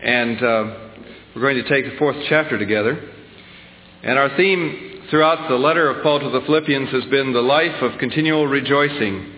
And we're going to take the 4th chapter together. And our theme throughout the letter of Paul to the Philippians has been the life of continual rejoicing.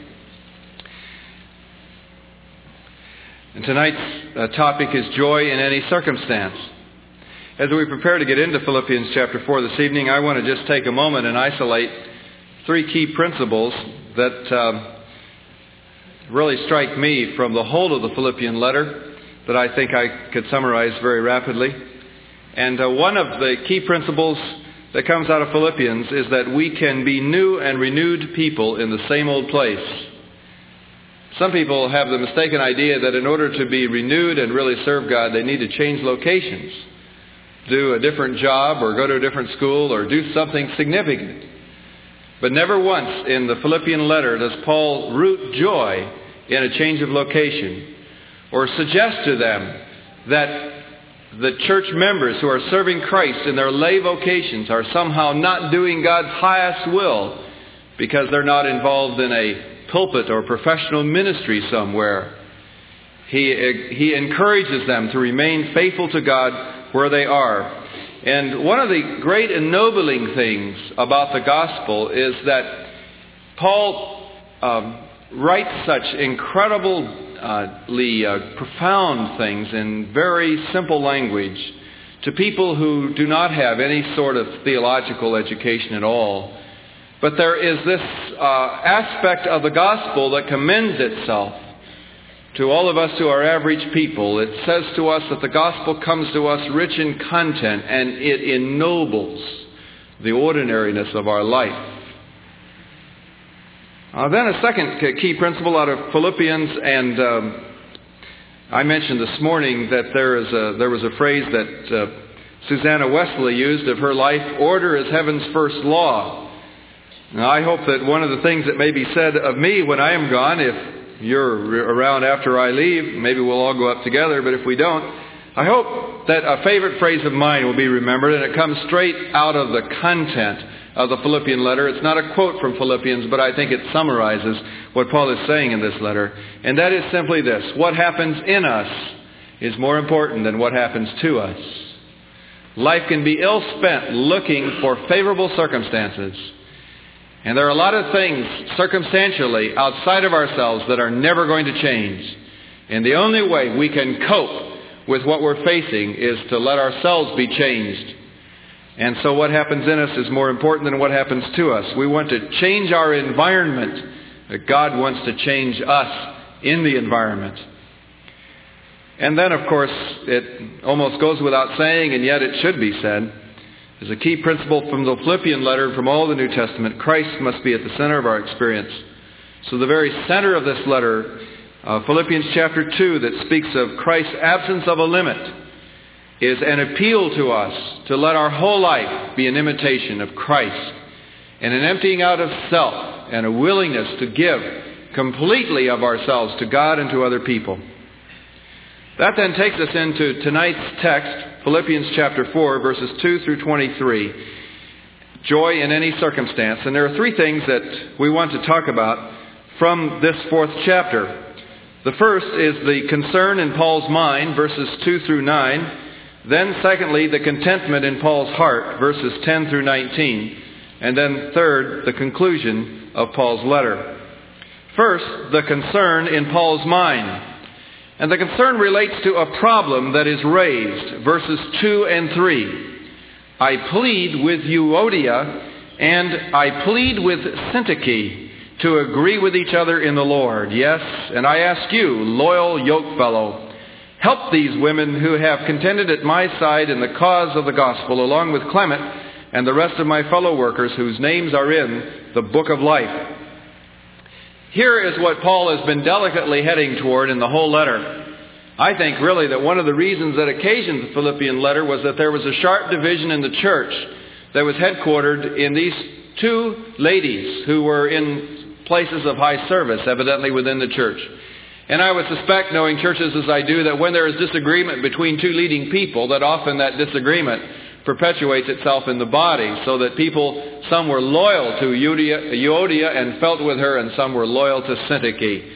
And tonight's topic is joy in any circumstance. As we prepare to get into Philippians chapter 4 this evening, I want to just take a moment and isolate 3 key principles that really strike me from the whole of the Philippian letter that I think I could summarize very rapidly. And one of the key principles that comes out of Philippians is that we can be new and renewed people in the same old place. Some people have the mistaken idea that in order to be renewed and really serve God, they need to change locations, do a different job or go to a different school or do something significant. But never once in the Philippian letter does Paul root joy in a change of location or suggest to them that the church members who are serving Christ in their lay vocations are somehow not doing God's highest will because they're not involved in a pulpit or professional ministry somewhere. He encourages them to remain faithful to God where they are. And one of the great ennobling things about the gospel is that Paul writes such incredibly profound things in very simple language to people who do not have any sort of theological education at all. But there is this aspect of the gospel that commends itself to all of us who are average people. It says to us that the gospel comes to us rich in content and it ennobles the ordinariness of our life. Then a second key principle out of Philippians, and I mentioned this morning that there was a phrase that Susanna Wesley used of her life: order is heaven's first law. Now, I hope that one of the things that may be said of me when I am gone, if you're around after I leave, maybe we'll all go up together, but if we don't, I hope that a favorite phrase of mine will be remembered, and it comes straight out of the content of the Philippian letter. It's not a quote from Philippians, but I think it summarizes what Paul is saying in this letter. And that is simply this: what happens in us is more important than what happens to us. Life can be ill spent looking for favorable circumstances. And there are a lot of things circumstantially outside of ourselves that are never going to change. And the only way we can cope with what we're facing is to let ourselves be changed. And so what happens in us is more important than what happens to us. We want to change our environment, but God wants to change us in the environment. And then, of course, it almost goes without saying, and yet it should be said, as a key principle from the Philippian letter and from all the New Testament, Christ must be at the center of our experience. So the very center of this letter, Philippians chapter 2, that speaks of Christ's absence of a limit, is an appeal to us to let our whole life be an imitation of Christ, and an emptying out of self and a willingness to give completely of ourselves to God and to other people. That then takes us into tonight's text, Philippians chapter 4, verses 2 through 23. Joy in any circumstance. And there are 3 things that we want to talk about from this 4th chapter. The first is the concern in Paul's mind, verses 2 through 9. Then secondly, the contentment in Paul's heart, verses 10 through 19. And then third, the conclusion of Paul's letter. First, the concern in Paul's mind. And the concern relates to a problem that is raised, verses 2 and 3. I plead with Euodia and I plead with Syntyche to agree with each other in the Lord. Yes, and I ask you, loyal yokefellow, help these women who have contended at my side in the cause of the gospel, along with Clement and the rest of my fellow workers whose names are in the book of life. Here is what Paul has been delicately heading toward in the whole letter. I think really that one of the reasons that occasioned the Philippian letter was that there was a sharp division in the church that was headquartered in these 2 ladies who were in places of high service, evidently within the church. And I would suspect, knowing churches as I do, that when there is disagreement between 2 leading people, that often that disagreement perpetuates itself in the body, so that people, some were loyal to Euodia and felt with her, and some were loyal to Syntyche.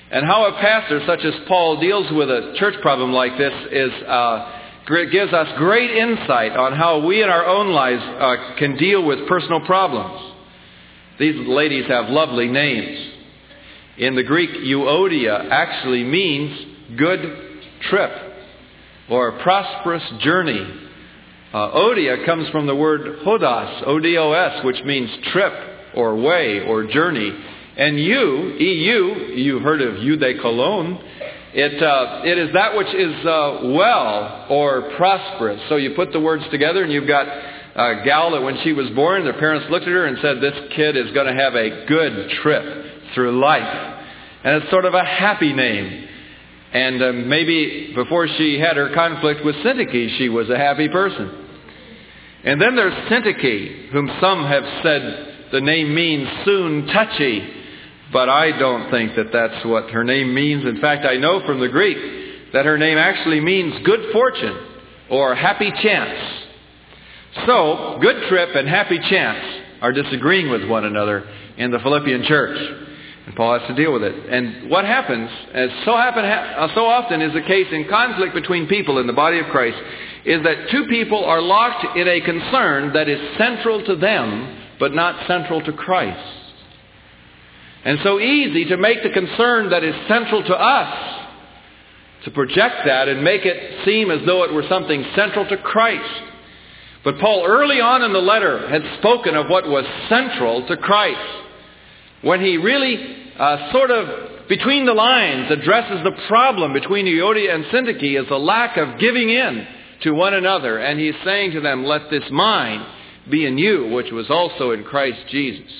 And how a pastor such as Paul deals with a church problem like this gives us great insight on how we in our own lives can deal with personal problems. These ladies have lovely names. In the Greek, Euodia actually means good trip or prosperous journey. Odia comes from the word hodos, O-D-O-S, which means trip or way or journey. And EU, you've heard of eudekolon, it is that which is well or prosperous. So you put the words together and you've got a gal that when she was born, their parents looked at her and said, this kid is going to have a good trip through life. And it's sort of a happy name. And maybe before she had her conflict with Syntyche, she was a happy person. And then there's Syntyche, whom some have said the name means soon touchy. But I don't think that that's what her name means. In fact, I know from the Greek that her name actually means good fortune or happy chance. So, good trip and happy chance are disagreeing with one another in the Philippian church. And Paul has to deal with it. And what happens, as so often is the case in conflict between people in the body of Christ, is that two people are locked in a concern that is central to them, but not central to Christ. And so easy to make the concern that is central to us, to project that and make it seem as though it were something central to Christ. But Paul early on in the letter had spoken of what was central to Christ. When he really sort of between the lines addresses the problem between Euodia and Syntyche is a lack of giving in to one another. And he's saying to them, let this mind be in you, which was also in Christ Jesus.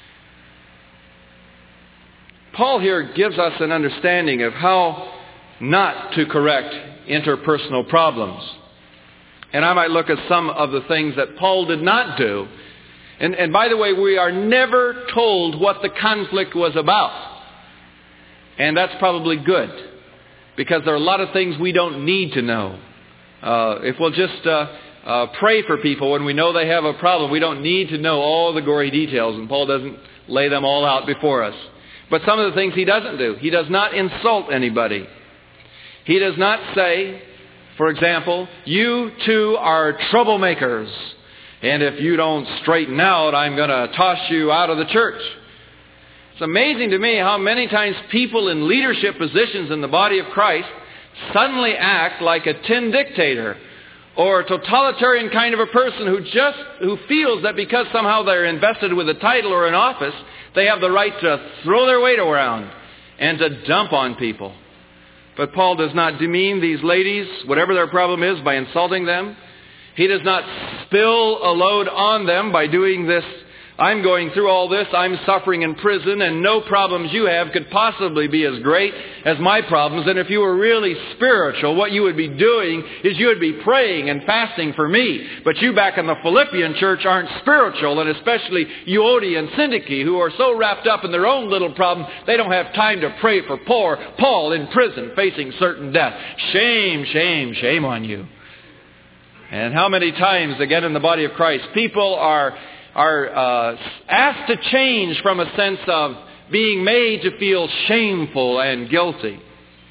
Paul here gives us an understanding of how not to correct interpersonal problems. And I might look at some of the things that Paul did not do. And by the way, we are never told what the conflict was about. And that's probably good, because there are a lot of things we don't need to know. If we'll just pray for people when we know they have a problem, we don't need to know all the gory details, and Paul doesn't lay them all out before us. But some of the things he doesn't do. He does not insult anybody. He does not say, for example, you two are troublemakers, and if you don't straighten out, I'm going to toss you out of the church. It's amazing to me how many times people in leadership positions in the body of Christ suddenly act like a tin dictator or a totalitarian kind of a person who feels that because somehow they're invested with a title or an office, they have the right to throw their weight around and to dump on people. But Paul does not demean these ladies, whatever their problem is, by insulting them. He does not spill a load on them by doing this. I'm going through all this. I'm suffering in prison, and no problems you have could possibly be as great as my problems. And if you were really spiritual, what you would be doing is you would be praying and fasting for me. But you back in the Philippian church aren't spiritual, and especially Euodia and Syntyche, who are so wrapped up in their own little problem, they don't have time to pray for poor Paul in prison facing certain death. Shame, shame, shame on you. And how many times, again in the body of Christ, people are asked to change from a sense of being made to feel shameful and guilty.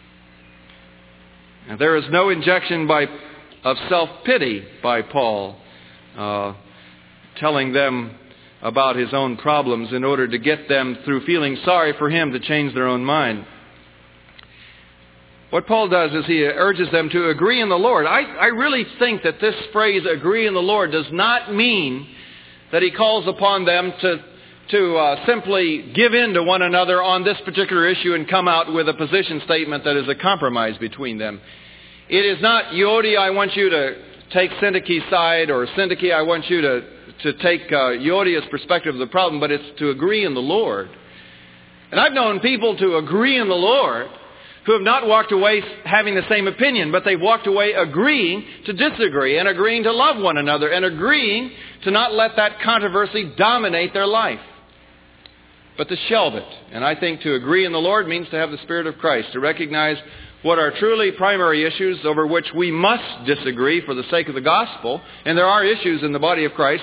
And there is no injection of self-pity by Paul, telling them about his own problems in order to get them, through feeling sorry for him, to change their own mind. What Paul does is he urges them to agree in the Lord. I really think that this phrase, agree in the Lord, does not mean that he calls upon them to simply give in to one another on this particular issue and come out with a position statement that is a compromise between them. It is not, Euodia, I want you to take Syntyche's side, or Syntyche, I want you to take Euodia's perspective of the problem, but it's to agree in the Lord. And I've known people to agree in the Lord who have not walked away having the same opinion, but they've walked away agreeing to disagree and agreeing to love one another and agreeing to not let that controversy dominate their life, but to shelve it. And I think to agree in the Lord means to have the Spirit of Christ, to recognize what are truly primary issues over which we must disagree for the sake of the gospel. And there are issues in the body of Christ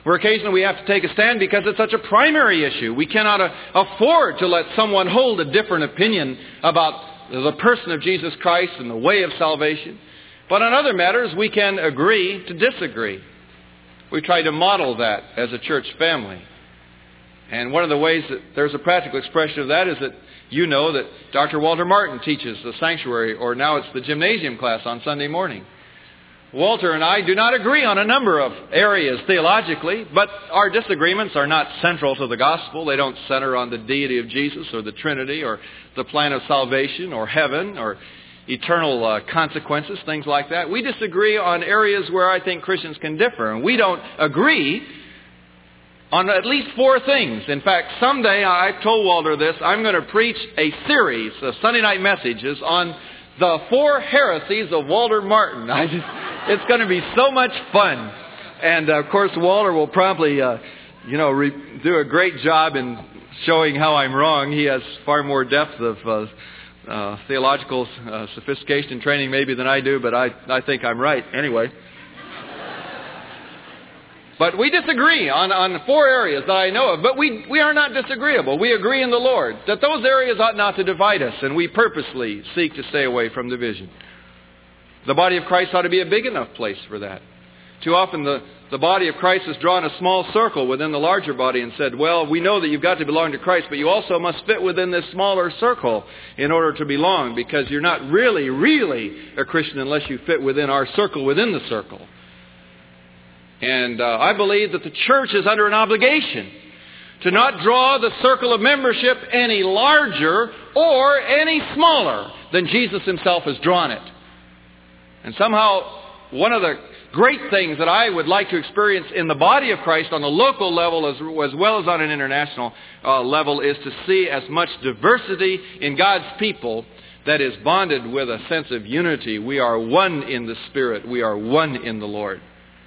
where occasionally we have to take a stand because it's such a primary issue. We cannot afford to let someone hold a different opinion about the person of Jesus Christ and the way of salvation. But on other matters, we can agree to disagree. We try to model that as a church family. And one of the ways that there's a practical expression of that is that you know that Dr. Walter Martin teaches the sanctuary, or now it's the gymnasium class on Sunday morning. Walter and I do not agree on a number of areas theologically, but our disagreements are not central to the gospel. They don't center on the deity of Jesus or the Trinity or the plan of salvation or heaven or eternal consequences, things like that. We disagree on areas where I think Christians can differ, and we don't agree on at least 4 things. In fact, someday, I told Walter this, I'm going to preach a series of Sunday night messages on the 4 heresies of Walter Martin. It's going to be so much fun. And of course, Walter will probably, do a great job in showing how I'm wrong. He has far more depth of theological sophistication and training maybe than I do, but I think I'm right anyway. But we disagree on 4 areas that I know of, but we are not disagreeable. We agree in the Lord that those areas ought not to divide us, and we purposely seek to stay away from division. The body of Christ ought to be a big enough place for that. Too often the body of Christ has drawn a small circle within the larger body and said, well, we know that you've got to belong to Christ, but you also must fit within this smaller circle in order to belong, because you're not really a Christian unless you fit within our circle within the circle. And I believe that the church is under an obligation to not draw the circle of membership any larger or any smaller than Jesus himself has drawn it. And somehow, one of the great things that I would like to experience in the body of Christ on the local level as well as on an international level is to see as much diversity in God's people that is bonded with a sense of unity. We are one in the Spirit. We are one in the Lord.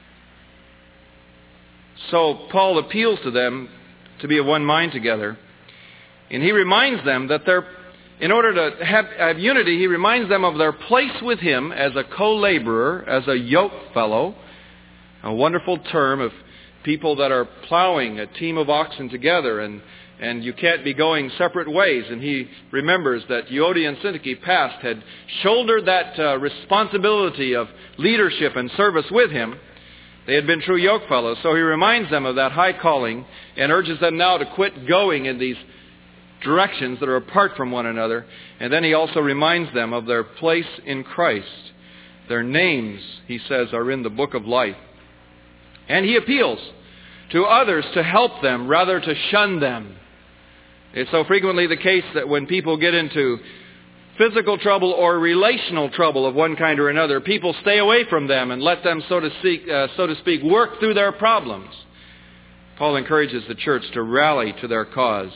So Paul appeals to them to be of one mind together. And he reminds them that in order to have unity, he reminds them of their place with him as a co-laborer, as a yoke fellow. A wonderful term of people that are plowing a team of oxen together, and you can't be going separate ways. And he remembers that Euodia and Syntyche past had shouldered that responsibility of leadership and service with him. They had been true yoke fellows, so he reminds them of that high calling and urges them now to quit going in these directions that are apart from one another. And then he also reminds them of their place in Christ. Their names, he says, are in the book of life. And he appeals to others to help them rather to shun them. It's so frequently the case that when people get into physical trouble or relational trouble of one kind or another, people stay away from them and let them, so to speak, work through their problems. Paul encourages the church to rally to their cause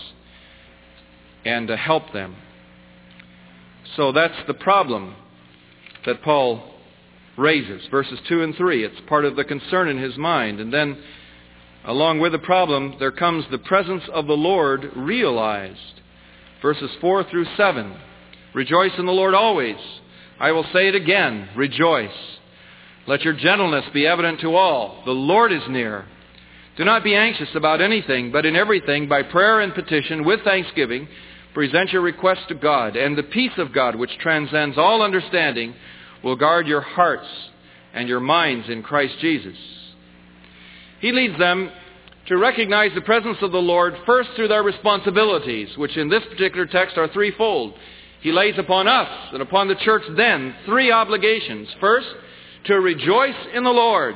and to help them. So that's the problem that Paul raises. Verses 2 and 3, it's part of the concern in his mind. And then, along with the problem, there comes the presence of the Lord realized. Verses 4 through 7. Rejoice in the Lord always. I will say it again, rejoice. Let your gentleness be evident to all. The Lord is near. Do not be anxious about anything, but in everything, by prayer and petition, with thanksgiving, present your requests to God, and the peace of God, which transcends all understanding, will guard your hearts and your minds in Christ Jesus. He leads them to recognize the presence of the Lord first through their responsibilities, which in this particular text are threefold. He lays upon us and upon the church then 3 obligations. First, to rejoice in the Lord.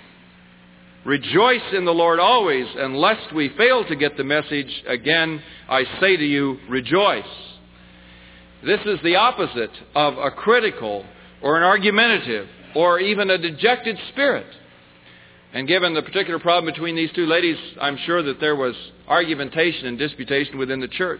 Rejoice in the Lord always, and lest we fail to get the message, again, I say to you, rejoice. This is the opposite of a critical or an argumentative or even a dejected spirit. And given the particular problem between these 2 ladies, I'm sure that there was argumentation and disputation within the church.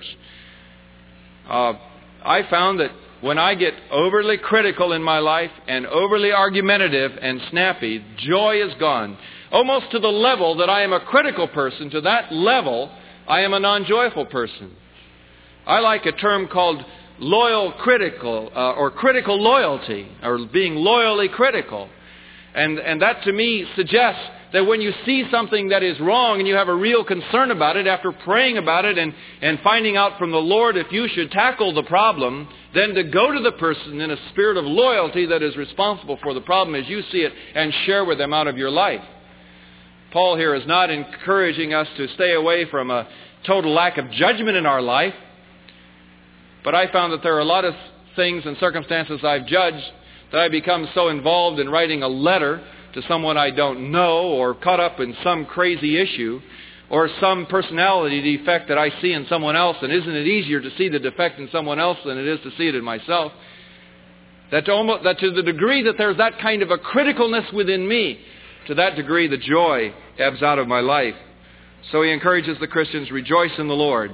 I found that when I get overly critical in my life and overly argumentative and snappy, joy is gone. Almost to the level that I am a critical person, to that level, I am a non-joyful person. I like a term called loyal critical, or critical loyalty, or being loyally critical. And that to me suggests that when you see something that is wrong and you have a real concern about it, after praying about it and finding out from the Lord if you should tackle the problem, then to go to the person in a spirit of loyalty that is responsible for the problem as you see it and share with them out of your life. Paul here is not encouraging us to stay away from a total lack of judgment in our life, but I found that there are a lot of things and circumstances I've judged that I become so involved in writing a letter to someone I don't know, or caught up in some crazy issue, or some personality defect that I see in someone else, and isn't it easier to see the defect in someone else than it is to see it in myself? That to the degree that there's that kind of a criticalness within me, to that degree the joy ebbs out of my life. So he encourages the Christians, rejoice in the Lord.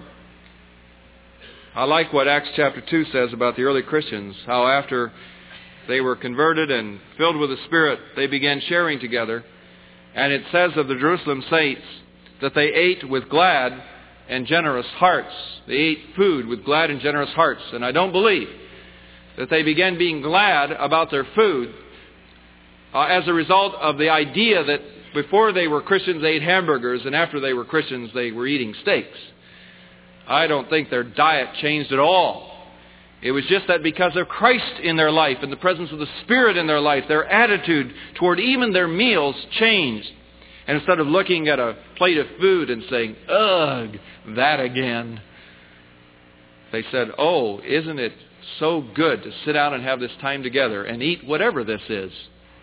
I like what Acts chapter 2 says about the early Christians, how after they were converted and filled with the Spirit, they began sharing together. And it says of the Jerusalem saints that they ate with glad and generous hearts. They ate food with glad and generous hearts. And I don't believe that they began being glad about their food as a result of the idea that before they were Christians they ate hamburgers, and after they were Christians they were eating steaks. I don't think their diet changed at all. It was just that because of Christ in their life and the presence of the Spirit in their life, their attitude toward even their meals changed. And instead of looking at a plate of food and saying, ugh, that again, they said, oh, isn't it so good to sit down and have this time together and eat whatever this is?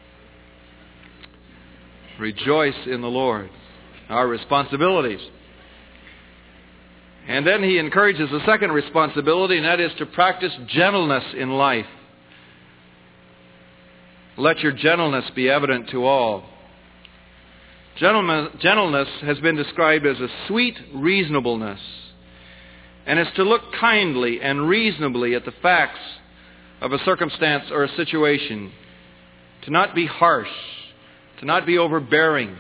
Rejoice in the Lord. Our responsibilities. And then he encourages a second responsibility, and that is to practice gentleness in life. Let your gentleness be evident to all. Gentleness has been described as a sweet reasonableness, and is to look kindly and reasonably at the facts of a circumstance or a situation, to not be harsh, to not be overbearing.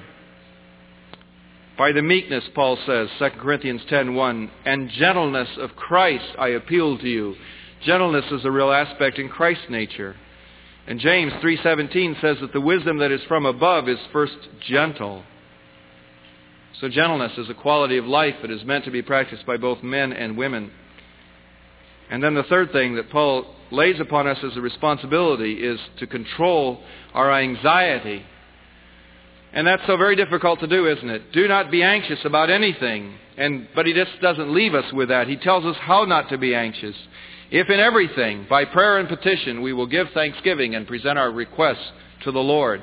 By the meekness, Paul says, 2 Corinthians 10:1, and gentleness of Christ I appeal to you. Gentleness is a real aspect in Christ's nature. And James 3:17 says that the wisdom that is from above is first gentle. So gentleness is a quality of life that is meant to be practiced by both men and women. And then the third thing that Paul lays upon us as a responsibility is to control our anxiety. And that's so very difficult to do, isn't it? Do not be anxious about anything. But he just doesn't leave us with that. He tells us how not to be anxious. If in everything, by prayer and petition, we will give thanksgiving and present our requests to the Lord.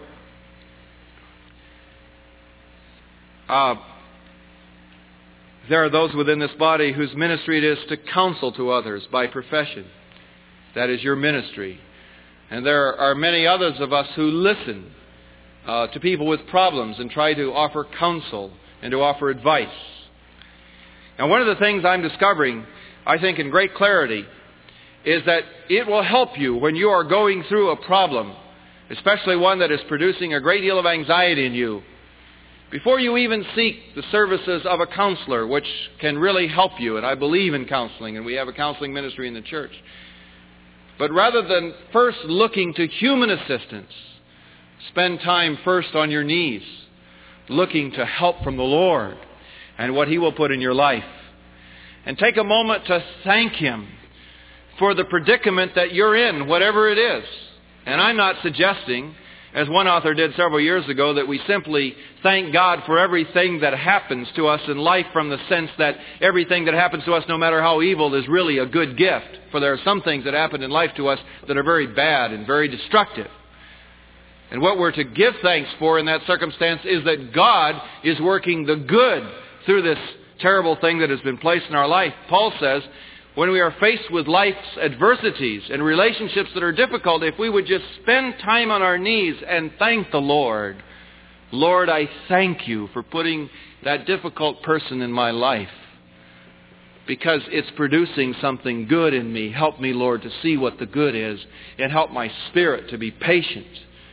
There are those within this body whose ministry it is to counsel to others by profession. That is your ministry. And there are many others of us who listen to people with problems and try to offer counsel and to offer advice. And one of the things I'm discovering, I think in great clarity, is that it will help you when you are going through a problem, especially one that is producing a great deal of anxiety in you. Before you even seek the services of a counselor, which can really help you, and I believe in counseling, and we have a counseling ministry in the church. But rather than first looking to human assistance, spend time first on your knees, looking to help from the Lord and what He will put in your life. And take a moment to thank Him for the predicament that you're in, whatever it is. And I'm not suggesting, as one author did several years ago, that we simply thank God for everything that happens to us in life, from the sense that everything that happens to us, no matter how evil, is really a good gift. For there are some things that happen in life to us that are very bad and very destructive. And what we're to give thanks for in that circumstance is that God is working the good through this terrible thing that has been placed in our life. Paul says, when we are faced with life's adversities and relationships that are difficult, if we would just spend time on our knees and thank the Lord. Lord, I thank you for putting that difficult person in my life, because it's producing something good in me. Help me, Lord, to see what the good is, and help my spirit to be patient.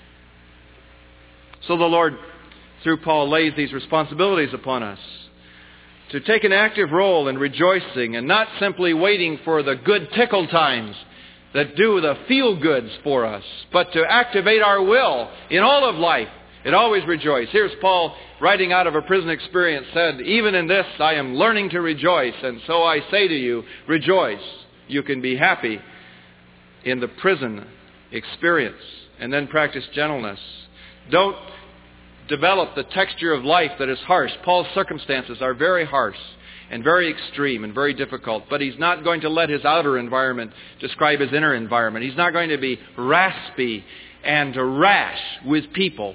So the Lord, through Paul, lays these responsibilities upon us to take an active role in rejoicing and not simply waiting for the good tickle times that do the feel-goods for us, but to activate our will in all of life. It always rejoice. Here's Paul writing out of a prison experience, said, even in this I am learning to rejoice, and so I say to you, rejoice. You can be happy in the prison experience. And then practice gentleness. Don't develop the texture of life that is harsh. Paul's circumstances are very harsh and very extreme and very difficult, but he's not going to let his outer environment describe his inner environment. He's not going to be raspy and rash with people.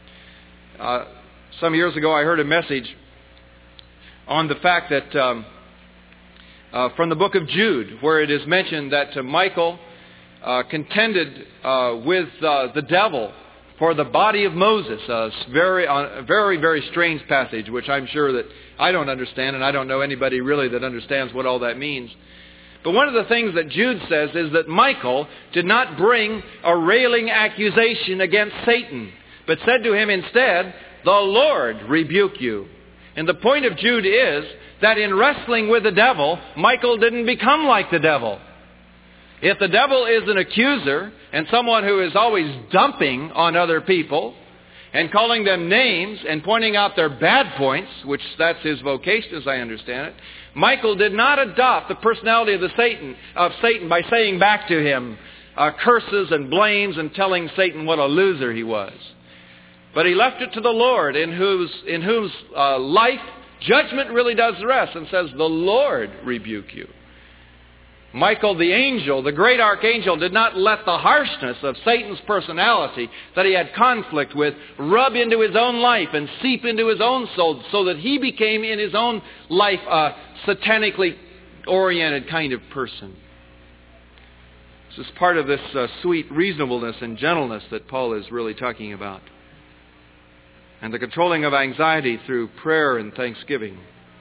Some years ago I heard a message on the fact that from the book of Jude, where it is mentioned that Michael contended with the devil for the body of Moses. A very, very strange passage, which I'm sure that I don't understand, and I don't know anybody really that understands what all that means. But one of the things that Jude says is that Michael did not bring a railing accusation against Satan, but said to him instead, the Lord rebuke you. And the point of Jude is that in wrestling with the devil, Michael didn't become like the devil. If the devil is an accuser and someone who is always dumping on other people and calling them names and pointing out their bad points, which that's his vocation as I understand it, Michael did not adopt the personality of Satan by saying back to him curses and blames and telling Satan what a loser he was. But he left it to the Lord, in whose life judgment really does rest, and says, the Lord rebuke you. Michael the angel, the great archangel, did not let the harshness of Satan's personality that he had conflict with rub into his own life and seep into his own soul, so that he became in his own life a satanically oriented kind of person. This is part of this sweet reasonableness and gentleness that Paul is really talking about. And the controlling of anxiety through prayer and thanksgiving.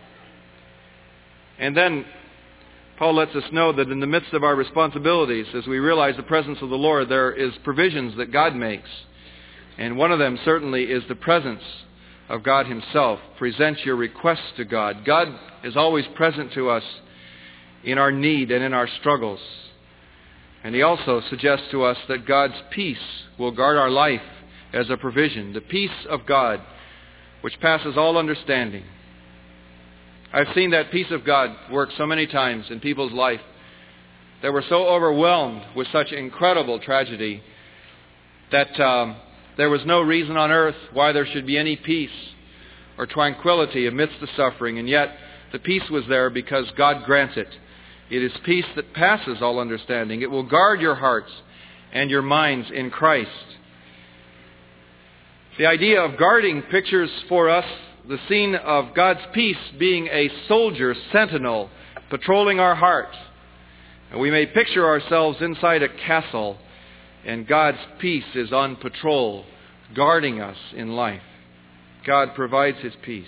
And then Paul lets us know that in the midst of our responsibilities, as we realize the presence of the Lord, there is provisions that God makes. And one of them certainly is the presence of God Himself. Present your requests to God. God is always present to us in our need and in our struggles. And He also suggests to us that God's peace will guard our life as a provision. The peace of God, which passes all understanding. I've seen that peace of God work so many times in people's life that were so overwhelmed with such incredible tragedy that there was no reason on earth why there should be any peace or tranquility amidst the suffering. And yet the peace was there because God grants it. It is peace that passes all understanding. It will guard your hearts and your minds in Christ. The idea of guarding pictures for us the scene of God's peace being a soldier sentinel patrolling our hearts. And we may picture ourselves inside a castle, and God's peace is on patrol, guarding us in life. God provides His peace.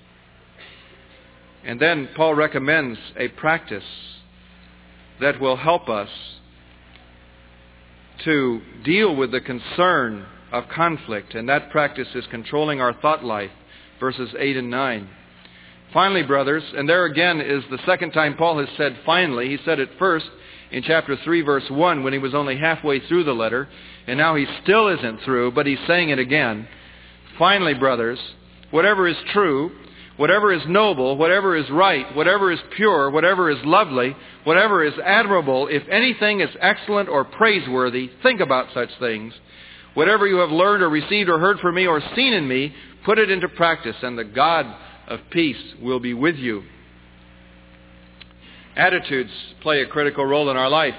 And then Paul recommends a practice that will help us to deal with the concern of conflict, and that practice is controlling our thought life. Verses 8 and 9. Finally, brothers, and there again is the second time Paul has said finally. He said it first in chapter 3, verse 1, when he was only halfway through the letter, and now he still isn't through, but he's saying it again. Finally, brothers, whatever is true, whatever is noble, whatever is right, whatever is pure, whatever is lovely, whatever is admirable, if anything is excellent or praiseworthy, think about such things. Whatever you have learned or received or heard from me or seen in me, put it into practice, and the God of peace will be with you. Attitudes play a critical role in our life.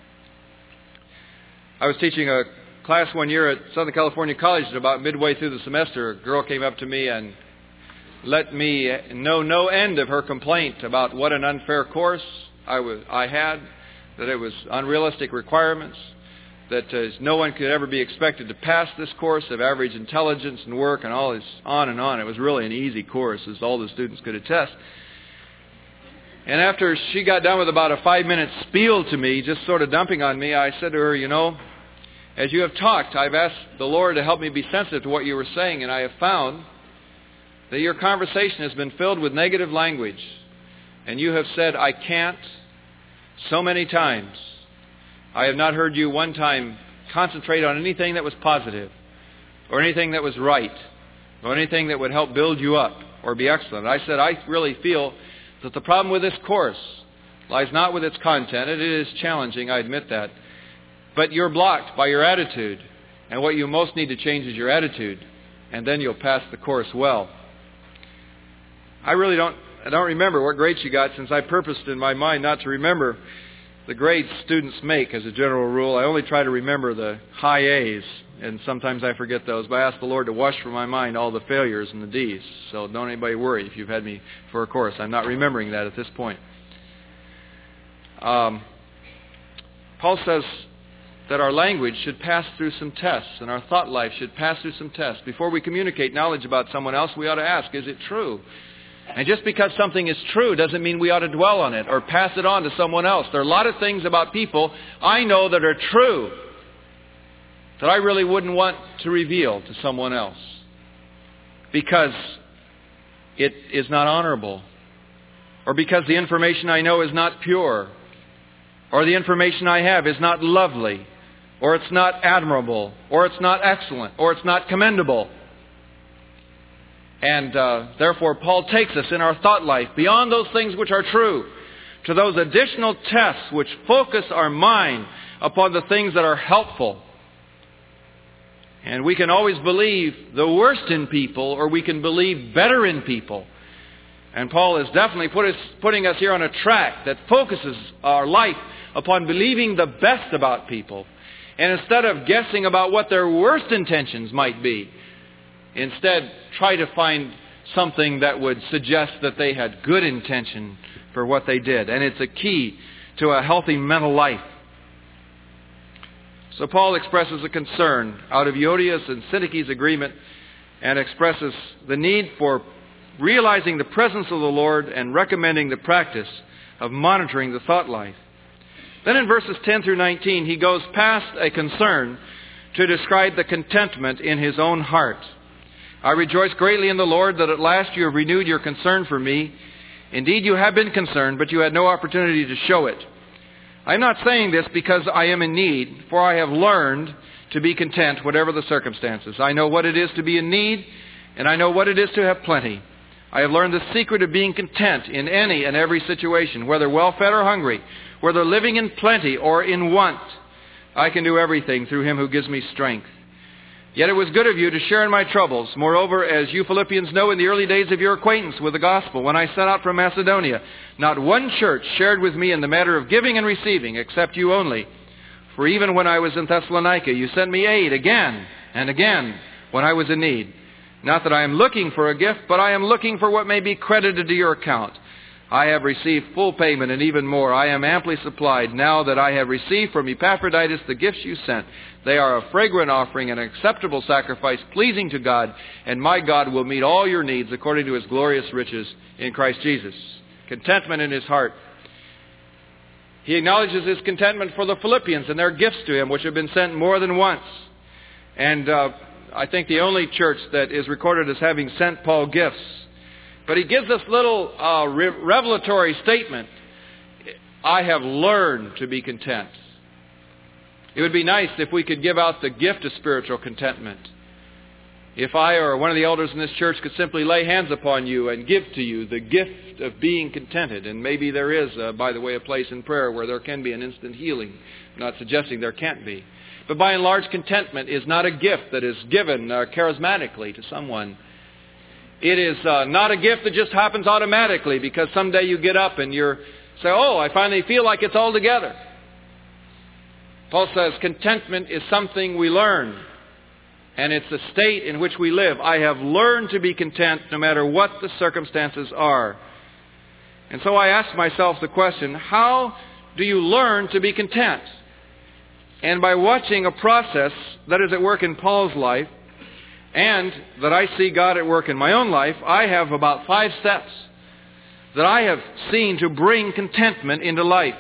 I was teaching a class one year at Southern California College, and about midway through the semester, a girl came up to me and let me know no end of her complaint about what an unfair course I had, that it was unrealistic requirements, that no one could ever be expected to pass this course of average intelligence and work and all this on and on. It was really an easy course, as all the students could attest. And after she got done with about a 5-minute spiel to me, just sort of dumping on me, I said to her, you know, as you have talked, I've asked the Lord to help me be sensitive to what you were saying, and I have found that your conversation has been filled with negative language. And you have said, I can't, so many times. I have not heard you one time concentrate on anything that was positive, or anything that was right, or anything that would help build you up or be excellent. I said, I really feel that the problem with this course lies not with its content. It is challenging, I admit that. But you're blocked by your attitude. And what you most need to change is your attitude. And then you'll pass the course well. I don't remember what grades you got, since I purposed in my mind not to remember the grades students make as a general rule. I only try to remember the high A's, and sometimes I forget those. But I ask the Lord to wash from my mind all the failures and the D's. So don't anybody worry if you've had me for a course. I'm not remembering that at this point. Paul says that our language should pass through some tests, and our thought life should pass through some tests. Before we communicate knowledge about someone else, we ought to ask, is it true? And just because something is true doesn't mean we ought to dwell on it or pass it on to someone else. There are a lot of things about people I know that are true that I really wouldn't want to reveal to someone else because it is not honorable, or because the information I know is not pure, or the information I have is not lovely, or it's not admirable, or it's not excellent, or it's not commendable. And therefore, Paul takes us in our thought life beyond those things which are true to those additional tests which focus our mind upon the things that are helpful. And we can always believe the worst in people, or we can believe better in people. And Paul is definitely putting us here on a track that focuses our life upon believing the best about people. And instead of guessing about what their worst intentions might be, instead, try to find something that would suggest that they had good intention for what they did. And it's a key to a healthy mental life. So Paul expresses a concern out of Euodias and Syntyche's agreement, and expresses the need for realizing the presence of the Lord and recommending the practice of monitoring the thought life. Then in verses 10 through 19, he goes past a concern to describe the contentment in his own heart. I rejoice greatly in the Lord that at last you have renewed your concern for me. Indeed, you have been concerned, but you had no opportunity to show it. I am not saying this because I am in need, for I have learned to be content whatever the circumstances. I know what it is to be in need, and I know what it is to have plenty. I have learned the secret of being content in any and every situation, whether well-fed or hungry, whether living in plenty or in want. I can do everything through Him who gives me strength. Yet it was good of you to share in my troubles. Moreover, as you Philippians know, in the early days of your acquaintance with the gospel, when I set out from Macedonia, not one church shared with me in the matter of giving and receiving, except you only. For even when I was in Thessalonica, you sent me aid again and again when I was in need. Not that I am looking for a gift, but I am looking for what may be credited to your account. I have received full payment and even more. I am amply supplied now that I have received from Epaphroditus the gifts you sent. They are a fragrant offering, an acceptable sacrifice, pleasing to God, and my God will meet all your needs according to His glorious riches in Christ Jesus. Contentment in his heart. He acknowledges his contentment for the Philippians and their gifts to him, which have been sent more than once. And I think the only church that is recorded as having sent Paul gifts. But he gives this little revelatory statement. I have learned to be content. It would be nice if we could give out the gift of spiritual contentment. If I or one of the elders in this church could simply lay hands upon you and give to you the gift of being contented. And maybe there is, by the way, a place in prayer where there can be an instant healing. I'm not suggesting there can't be. But by and large, contentment is not a gift that is given charismatically to someone. It is not a gift that just happens automatically because someday you get up and you say, oh, I finally feel like it's all together. Paul says contentment is something we learn. And it's a state in which we live. I have learned to be content no matter what the circumstances are. And so I ask myself the question, how do you learn to be content? And by watching a process that is at work in Paul's life, and that I see God at work in my own life, I have about 5 steps that I have seen to bring contentment into life.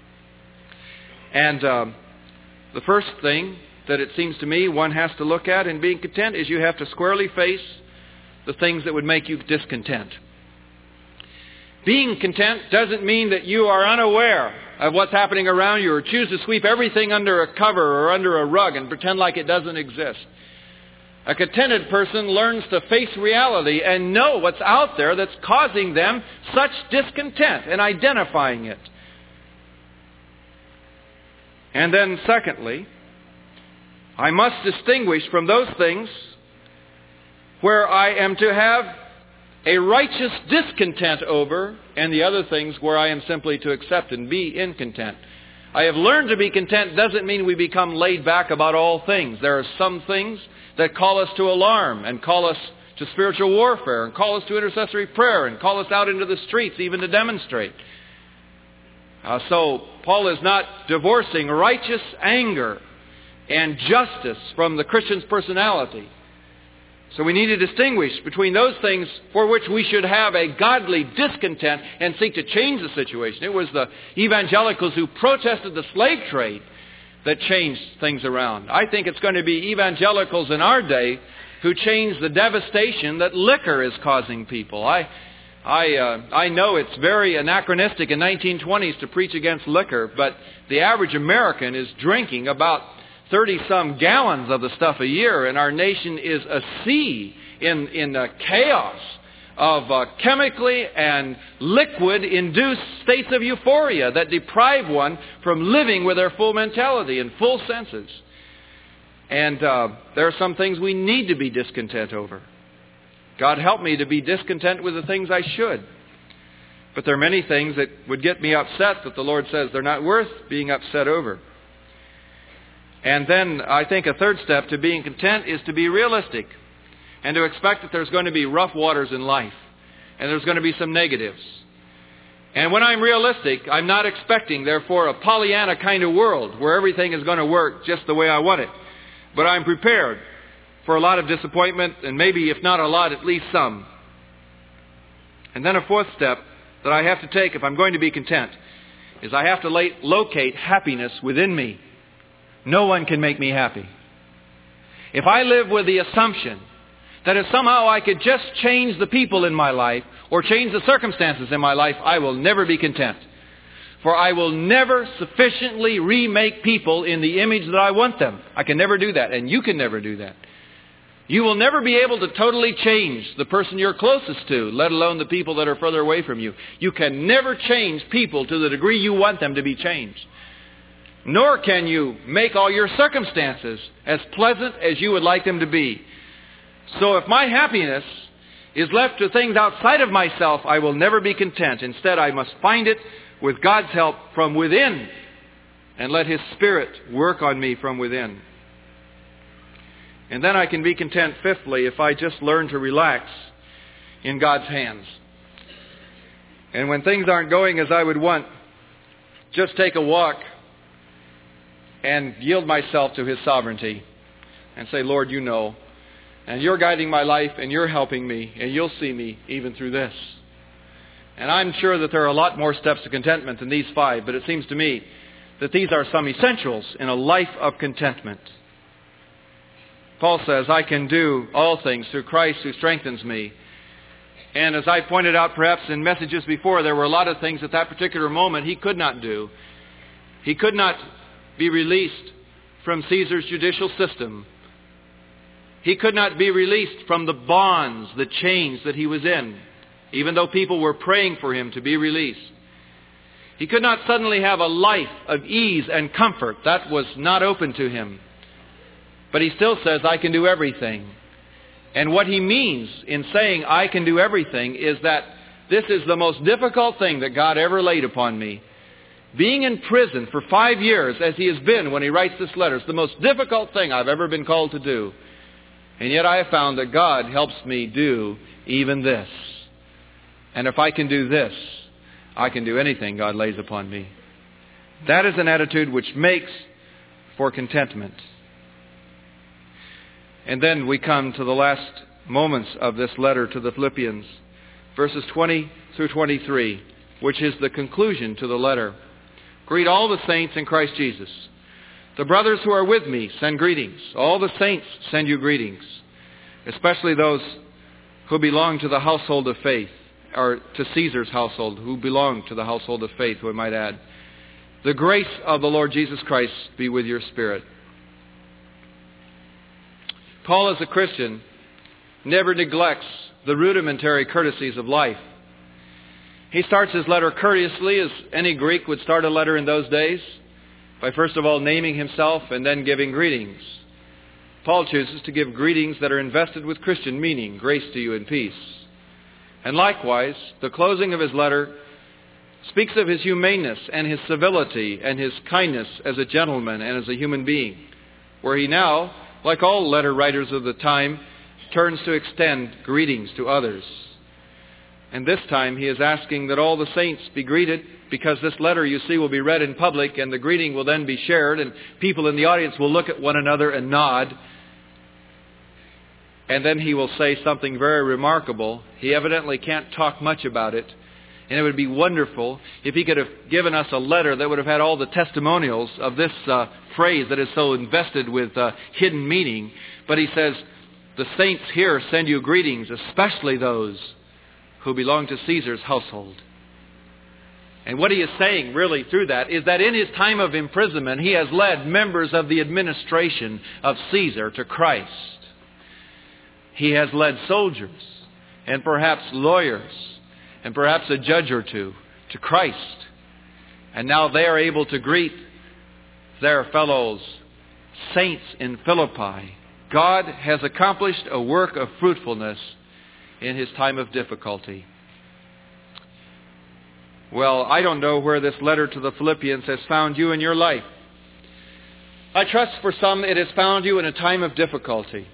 And the first thing that it seems to me one has to look at in being content is you have to squarely face the things that would make you discontent. Being content doesn't mean that you are unaware of what's happening around you, or choose to sweep everything under a cover or under a rug and pretend like it doesn't exist. A contented person learns to face reality and know what's out there that's causing them such discontent, and identifying it. And then secondly, I must distinguish from those things where I am to have a righteous discontent over, and the other things where I am simply to accept and be in content. I have learned to be content doesn't mean we become laid back about all things. There are some things that call us to alarm, and call us to spiritual warfare, and call us to intercessory prayer, and call us out into the streets even to demonstrate. So Paul is not divorcing righteous anger and justice from the Christian's personality. So we need to distinguish between those things for which we should have a godly discontent and seek to change the situation. It was the evangelicals who protested the slave trade that changed things around. I think it's going to be evangelicals in our day who change the devastation that liquor is causing people. I know it's very anachronistic in 1920s to preach against liquor, but the average American is drinking about 30-some gallons of the stuff a year, and our nation is a sea in chaos of chemically and liquid-induced states of euphoria that deprive one from living with their full mentality and full senses. And there are some things we need to be discontent over. God help me to be discontent with the things I should. But there are many things that would get me upset that the Lord says they're not worth being upset over. And then I think a third step to being content is to be realistic and to expect that there's going to be rough waters in life and there's going to be some negatives. And when I'm realistic, I'm not expecting, therefore, a Pollyanna kind of world where everything is going to work just the way I want it. But I'm prepared for a lot of disappointment, and maybe, if not a lot, at least some. And then a fourth step that I have to take if I'm going to be content is I have to locate happiness within me. No one can make me happy. If I live with the assumption that if somehow I could just change the people in my life or change the circumstances in my life, I will never be content. For I will never sufficiently remake people in the image that I want them. I can never do that, and you can never do that. You will never be able to totally change the person you're closest to, let alone the people that are further away from you. You can never change people to the degree you want them to be changed. Nor can you make all your circumstances as pleasant as you would like them to be. So if my happiness is left to things outside of myself, I will never be content. Instead, I must find it with God's help from within and let His Spirit work on me from within. And then I can be content, fifthly, if I just learn to relax in God's hands. And when things aren't going as I would want, just take a walk and yield myself to His sovereignty and say, Lord, you know, and you're guiding my life and you're helping me and you'll see me even through this. And I'm sure that there are a lot more steps to contentment than these 5, but it seems to me that these are some essentials in a life of contentment. Paul says, I can do all things through Christ who strengthens me. And as I pointed out perhaps in messages before, there were a lot of things at that particular moment he could not do. He could not be released from Caesar's judicial system. He could not be released from the bonds, the chains that he was in, even though people were praying for him to be released. He could not suddenly have a life of ease and comfort. That was not open to him. But he still says, I can do everything. And what he means in saying, I can do everything, is that this is the most difficult thing that God ever laid upon me. Being in prison for 5 years, as he has been when he writes this letter, is the most difficult thing I've ever been called to do. And yet I have found that God helps me do even this. And if I can do this, I can do anything God lays upon me. That is an attitude which makes for contentment. And then we come to the last moments of this letter to the Philippians, verses 20 through 23, which is the conclusion to the letter. Greet all the saints in Christ Jesus. The brothers who are with me send greetings. All the saints send you greetings, especially those who belong to the household of faith, or to Caesar's household, who belong to the household of faith, we might add. The grace of the Lord Jesus Christ be with your spirit. Paul, as a Christian, never neglects the rudimentary courtesies of life. He starts his letter courteously, as any Greek would start a letter in those days, by first of all naming himself and then giving greetings. Paul chooses to give greetings that are invested with Christian meaning, grace to you and peace. And likewise, the closing of his letter speaks of his humaneness and his civility and his kindness as a gentleman and as a human being, where he now, like all letter writers of the time, turns to extend greetings to others. And this time he is asking that all the saints be greeted, because this letter, you see, will be read in public and the greeting will then be shared and people in the audience will look at one another and nod. And then he will say something very remarkable. He evidently can't talk much about it. And it would be wonderful if he could have given us a letter that would have had all the testimonials of this phrase that is so invested with hidden meaning. But he says, the saints here send you greetings, especially those who belong to Caesar's household. And what he is saying really through that is that in his time of imprisonment, he has led members of the administration of Caesar to Christ. He has led soldiers and perhaps lawyers and perhaps a judge or two to Christ. And now they are able to greet their fellows saints in Philippi. God has accomplished a work of fruitfulness in his time of difficulty. Well, I don't know where this letter to the Philippians has found you in your life. I trust for some it has found you in a time of difficulty.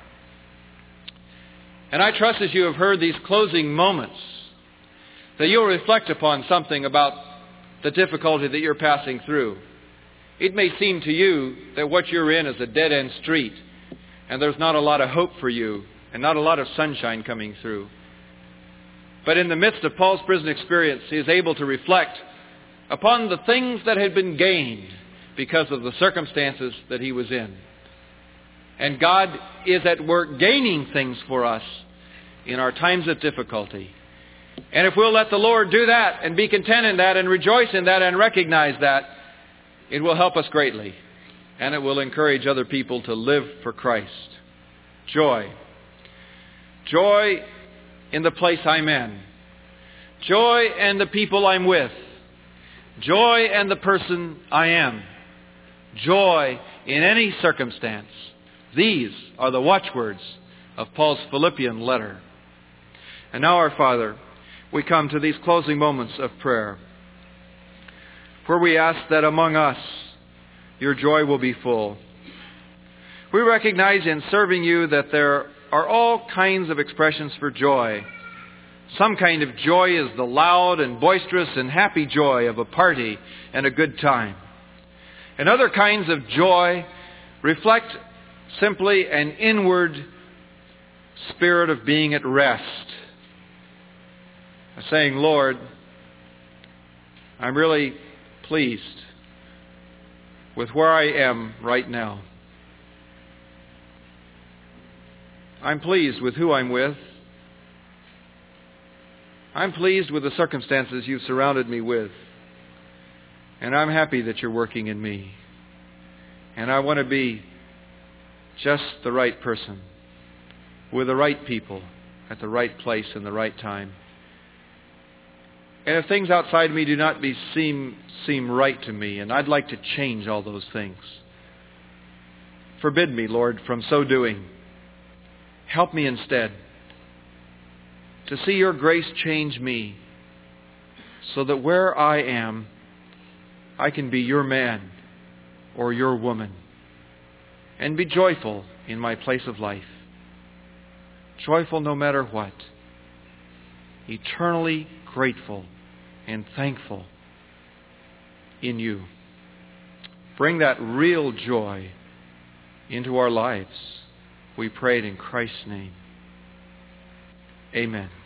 And I trust as you have heard these closing moments that you'll reflect upon something about the difficulty that you're passing through. It may seem to you that what you're in is a dead-end street and there's not a lot of hope for you and not a lot of sunshine coming through. But in the midst of Paul's prison experience, he is able to reflect upon the things that had been gained because of the circumstances that he was in. And God is at work gaining things for us in our times of difficulty. And if we'll let the Lord do that and be content in that and rejoice in that and recognize that, it will help us greatly. And it will encourage other people to live for Christ. Joy. Joy in the place I'm in. Joy in the people I'm with. Joy in the person I am. Joy in any circumstance. These are the watchwords of Paul's Philippian letter. And now, our Father, we come to these closing moments of prayer, where we ask that among us your joy will be full. We recognize in serving you that there are all kinds of expressions for joy. Some kind of joy is the loud and boisterous and happy joy of a party and a good time. And other kinds of joy reflect simply an inward spirit of being at rest. Saying, Lord, I'm really pleased with where I am right now. I'm pleased with who I'm with. I'm pleased with the circumstances you've surrounded me with. And I'm happy that you're working in me. And I want to be just the right person, with the right people, at the right place and the right time. And if things outside me do not seem right to me, and I'd like to change all those things, forbid me, Lord, from so doing. Help me instead to see your grace change me, so that where I am, I can be your man or your woman, and be joyful in my place of life. Joyful no matter what. Eternally grateful and thankful in you. Bring that real joy into our lives. We pray it in Christ's name. Amen.